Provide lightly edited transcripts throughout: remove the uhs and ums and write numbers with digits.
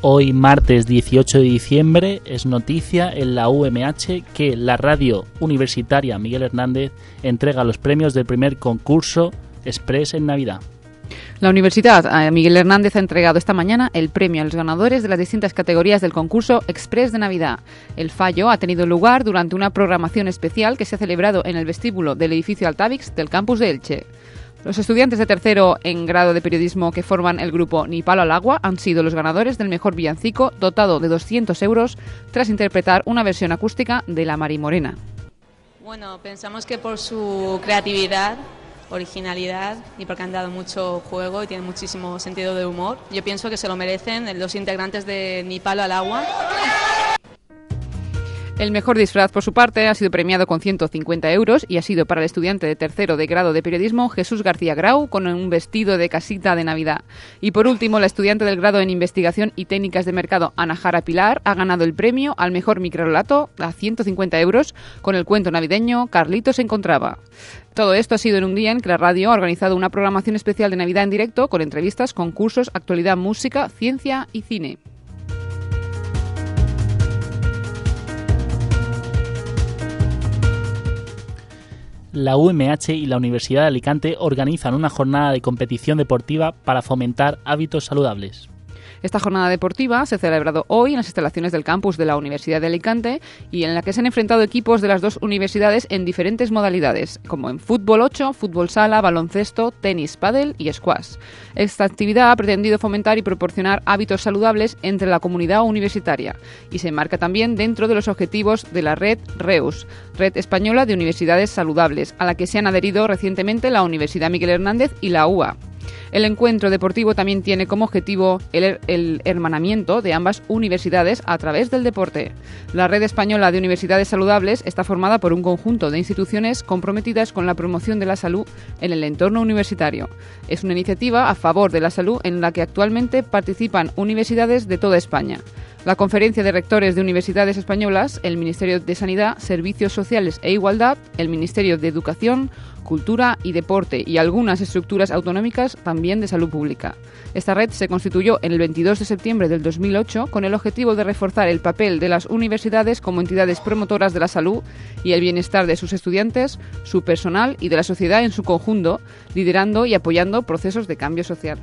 Hoy, martes 18 de diciembre, es noticia en la UMH que la radio universitaria Miguel Hernández entrega los premios del primer concurso Express en Navidad. La Universidad Miguel Hernández ha entregado esta mañana el premio a los ganadores de las distintas categorías del concurso Express de Navidad. El fallo ha tenido lugar durante una programación especial que se ha celebrado en el vestíbulo del edificio Altavix del campus de Elche. Los estudiantes de tercero en grado de periodismo que forman el grupo Ni palo al agua han sido los ganadores del mejor villancico dotado de 200 euros tras interpretar una versión acústica de La Marimorena. Bueno, pensamos que por su creatividad, originalidad y porque han dado mucho juego y tienen muchísimo sentido de humor, yo pienso que se lo merecen los integrantes de Ni palo al agua. El mejor disfraz, por su parte, ha sido premiado con 150 euros y ha sido para el estudiante de tercero de grado de periodismo Jesús García Grau con un vestido de casita de Navidad. Y por último, la estudiante del grado en investigación y técnicas de mercado Ana Jara Pilar ha ganado el premio al mejor microrelato a 150 euros con el cuento navideño Carlito se encontraba. Todo esto ha sido en un día en que la radio ha organizado una programación especial de Navidad en directo con entrevistas, concursos, actualidad, música, ciencia y cine. La UMH y la Universidad de Alicante organizan una jornada de competición deportiva para fomentar hábitos saludables. Esta jornada deportiva se ha celebrado hoy en las instalaciones del campus de la Universidad de Alicante y en la que se han enfrentado equipos de las dos universidades en diferentes modalidades, como en fútbol 8, fútbol sala, baloncesto, tenis, pádel y squash. Esta actividad ha pretendido fomentar y proporcionar hábitos saludables entre la comunidad universitaria y se enmarca también dentro de los objetivos de la red REUS, Red Española de Universidades Saludables, a la que se han adherido recientemente la Universidad Miguel Hernández y la UA. El encuentro deportivo también tiene como objetivo el hermanamiento de ambas universidades a través del deporte. La Red Española de Universidades Saludables está formada por un conjunto de instituciones comprometidas con la promoción de la salud en el entorno universitario. Es una iniciativa a favor de la salud en la que actualmente participan universidades de toda España. La Conferencia de Rectores de Universidades Españolas, el Ministerio de Sanidad, Servicios Sociales e Igualdad, el Ministerio de Educación, Cultura y Deporte y algunas estructuras autonómicas también de salud pública. Esta red se constituyó en el 22 de septiembre del 2008 con el objetivo de reforzar el papel de las universidades como entidades promotoras de la salud y el bienestar de sus estudiantes, su personal y de la sociedad en su conjunto, liderando y apoyando procesos de cambio social.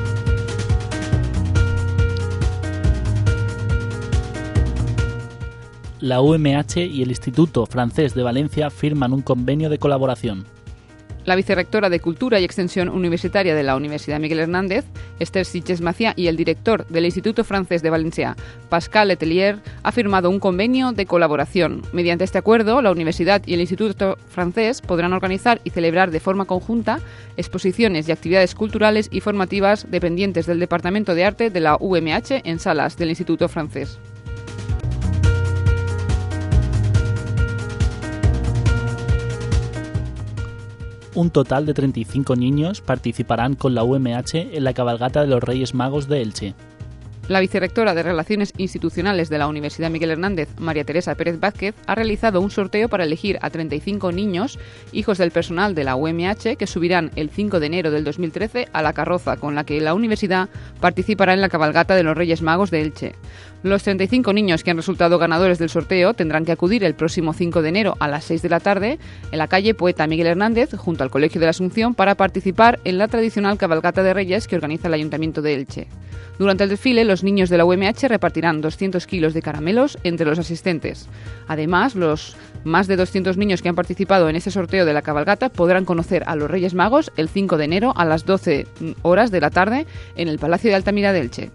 La UMH y el Instituto Francés de Valencia firman un convenio de colaboración. La vicerrectora de Cultura y Extensión Universitaria de la Universidad Miguel Hernández, Esther Sitges Macià, y el director del Instituto Francés de Valencia, Pascal Letelier, ha firmado un convenio de colaboración. Mediante este acuerdo, la Universidad y el Instituto Francés podrán organizar y celebrar de forma conjunta exposiciones y actividades culturales y formativas dependientes del Departamento de Arte de la UMH en salas del Instituto Francés. Un total de 35 niños participarán con la UMH en la cabalgata de los Reyes Magos de Elche. La vicerrectora de Relaciones Institucionales de la Universidad Miguel Hernández, María Teresa Pérez Vázquez, ha realizado un sorteo para elegir a 35 niños, hijos del personal de la UMH, que subirán el 5 de enero del 2013 a la carroza con la que la universidad participará en la cabalgata de los Reyes Magos de Elche. Los 35 niños que han resultado ganadores del sorteo tendrán que acudir el próximo 5 de enero a las 6 de la tarde en la calle Poeta Miguel Hernández, junto al Colegio de la Asunción, para participar en la tradicional cabalgata de Reyes que organiza el Ayuntamiento de Elche. Durante el desfile, los niños de la UMH repartirán 200 kilos de caramelos entre los asistentes. Además, los más de 200 niños que han participado en ese sorteo de la cabalgata podrán conocer a los Reyes Magos el 5 de enero a las 12 horas de la tarde en el Palacio de Altamira de Elche.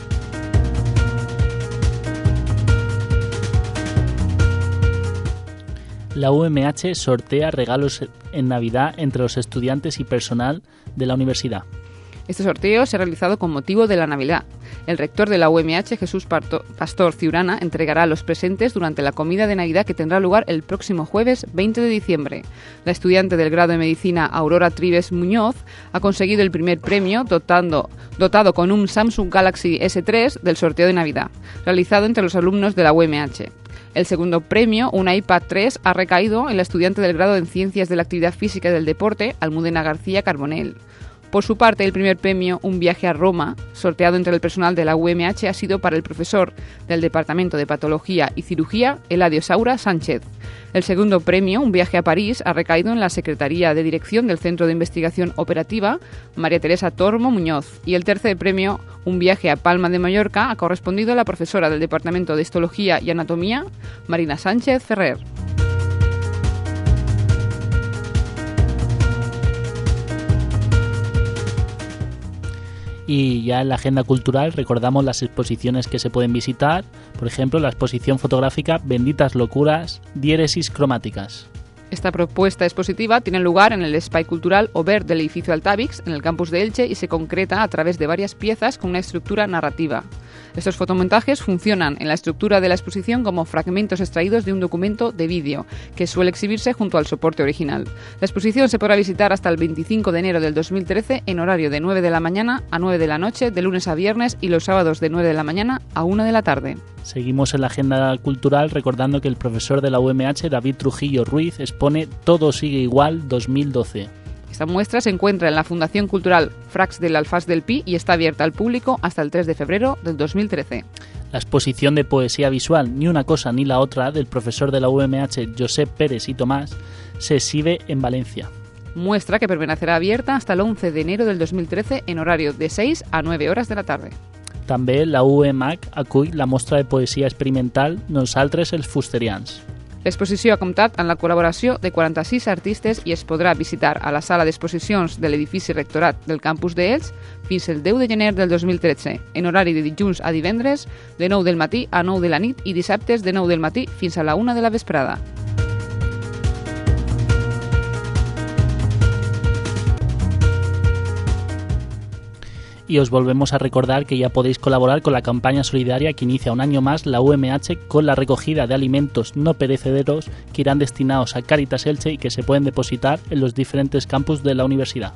La UMH sortea regalos en Navidad entre los estudiantes y personal de la universidad. Este sorteo se ha realizado con motivo de la Navidad. El rector de la UMH, Jesús Pastor Ciurana, entregará a los presentes durante la comida de Navidad que tendrá lugar el próximo jueves 20 de diciembre. La estudiante del grado de Medicina Aurora Trives Muñoz ha conseguido el primer premio dotado con un Samsung Galaxy S3 del sorteo de Navidad, realizado entre los alumnos de la UMH. El segundo premio, un iPad 3, ha recaído en la estudiante del grado en Ciencias de la Actividad Física y del Deporte, Almudena García Carbonell. Por su parte, el primer premio, un viaje a Roma, sorteado entre el personal de la UMH, ha sido para el profesor del Departamento de Patología y Cirugía, Eladio Saura Sánchez. El segundo premio, un viaje a París, ha recaído en la Secretaría de Dirección del Centro de Investigación Operativa, María Teresa Tormo Muñoz. Y el tercer premio, un viaje a Palma de Mallorca, ha correspondido a la profesora del Departamento de Histología y Anatomía, Marina Sánchez Ferrer. Y ya en la agenda cultural recordamos las exposiciones que se pueden visitar, por ejemplo la exposición fotográfica Benditas Locuras, Diéresis Cromáticas. Esta propuesta expositiva tiene lugar en el Espai Cultural Obert del edificio Altavix, en el campus de Elche, y se concreta a través de varias piezas con una estructura narrativa. Estos fotomontajes funcionan en la estructura de la exposición como fragmentos extraídos de un documento de vídeo, que suele exhibirse junto al soporte original. La exposición se podrá visitar hasta el 25 de enero del 2013 en horario de 9 de la mañana a 9 de la noche, de lunes a viernes, y los sábados de 9 de la mañana a 1 de la tarde. Seguimos en la agenda cultural recordando que el profesor de la UMH, David Trujillo Ruiz, expone Todo sigue igual 2012. Esta muestra se encuentra en la Fundación Cultural Frax del Alfaz del Pi y está abierta al público hasta el 3 de febrero del 2013. La exposición de poesía visual Ni una cosa ni la otra del profesor de la UMH, Josep Pérez y Tomás, se exhibe en Valencia. Muestra que permanecerá abierta hasta el 11 de enero del 2013 en horario de 6 a 9 horas de la tarde. També la UEMAC acull la mostra de poesia experimental Nosaltres els Fusterians. L'exposició ha comptat amb la col·laboració de 46 artistes i es podrà visitar a la sala d'exposicions de l'edifici rectorat del campus d'Elx fins el 10 de gener del 2013, en horari de dilluns a divendres, de 9 del matí a 9 de la nit i dissabtes de 9 del matí fins a la 1 de la vesprada. Y os volvemos a recordar que ya podéis colaborar con la campaña solidaria que inicia un año más la UMH con la recogida de alimentos no perecederos que irán destinados a Cáritas Elche y que se pueden depositar en los diferentes campus de la universidad.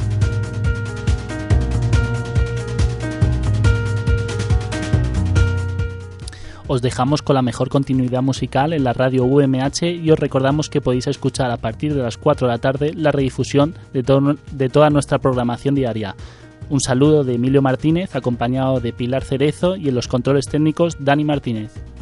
Os dejamos con la mejor continuidad musical en la radio UMH y os recordamos que podéis escuchar a partir de las 4 de la tarde la redifusión de toda nuestra programación diaria. Un saludo de Emilio Martínez, acompañado de Pilar Cerezo, y en los controles técnicos Dani Martínez.